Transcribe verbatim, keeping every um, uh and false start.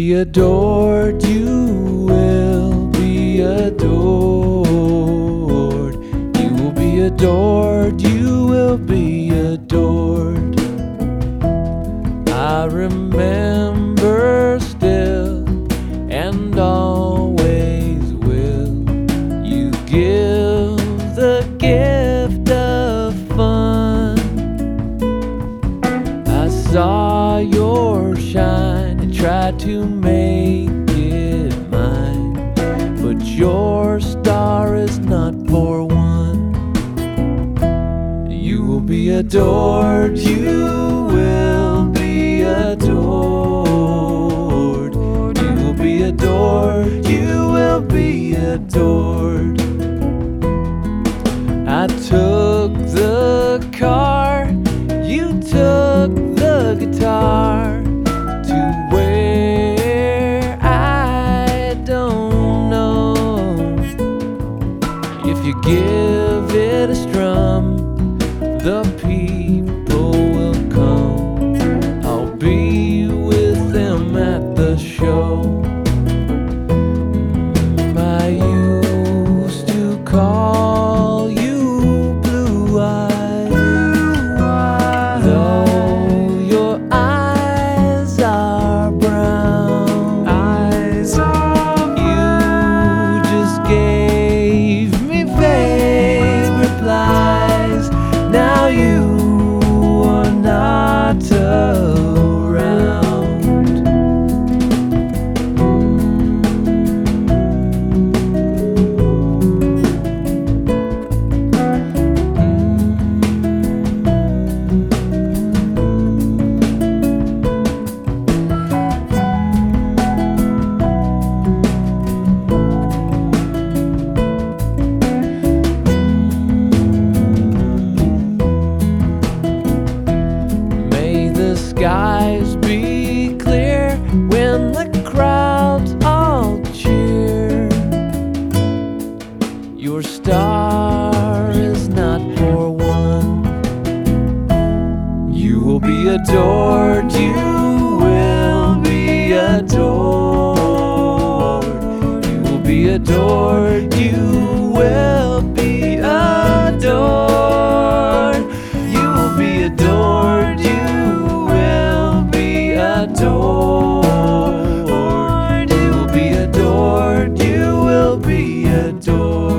be adored, you will be adored. You will be adored, you will be adored. I remember still and always will. You give the gift of fun. I saw your shine and tried to make it mine, but your star is not for one. You will be adored, you will be adored. You will be adored, you will be adored. I took the car, you took the guitar to where I don't know. If you give it a strum, the people will come. I'll be with them at the show. I used to call you Blue Eyes, though your eyes are brown. Eyes are brown. You just gave me vague replies. Now you are not around. May the skies be clear when the crowds all cheer. Your star is not for one. You will be adored, you will be adored. You will be adored, you will be adored. You will be adored, you will be adored. You will be adored, you will be adored.